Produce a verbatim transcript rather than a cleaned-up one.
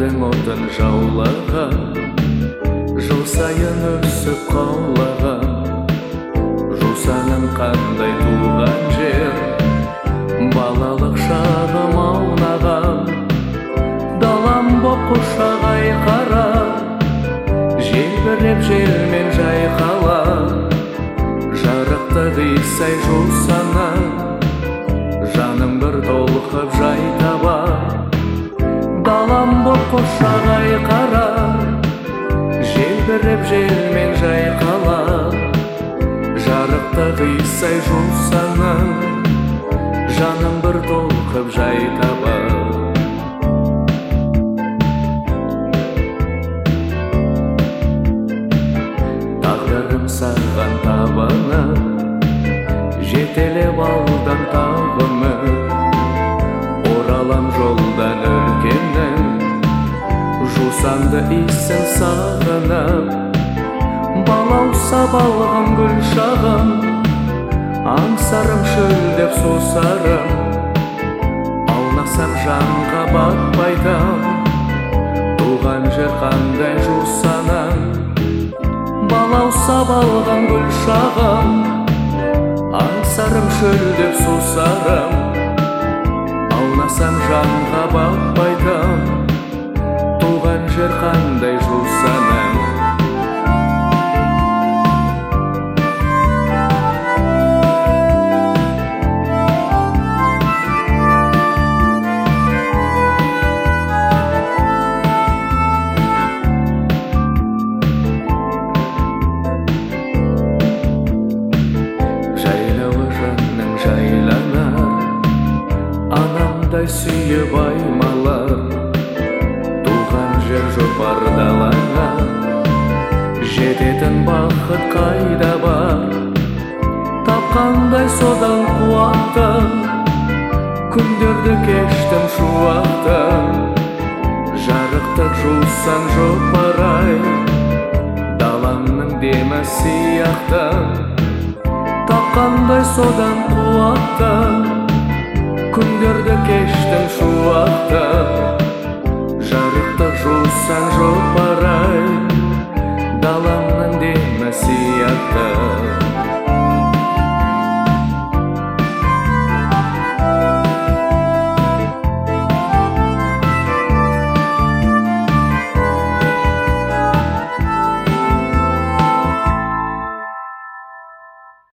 өмірдің отын жаулаған, жыл сайын өсіп қаулаған, жусаным қандай туған жер, балалық шағым аунаған. Далам боп құшағай қара, желбіреп желмен жайқала, жарықты қисай жусана, жаным бір толқып жай таба. Далам боп құшағай қара, желбіреп желмен жайқала, жарықты қисай жусана, жаным бір толқып жай таба. Тағдырым саған табаны, жетелеп алдан тағымы, оралам жолдан өркеннің, жусанды исін сағынып. Балауса балғым гүл шағым, аңсарым шөлдеп сусарым, аунасам жанға батпайтам, туған жер қандай жусанам. Балауса балғым гүл шағым, аңсарым шөлдеп сусарым, аунасам жанға батпайтам, туған жер қандай жусанам. Анамдай сүйіп аймалар, туған жер жопар далаңа, жететін бақыт қайда бар, тапқандай содан қуатты, күндерді кештім шуақты, жарықтық жусан жопарай, даламның демі сияқты, тапқандай содан қуатты, күндерді кеш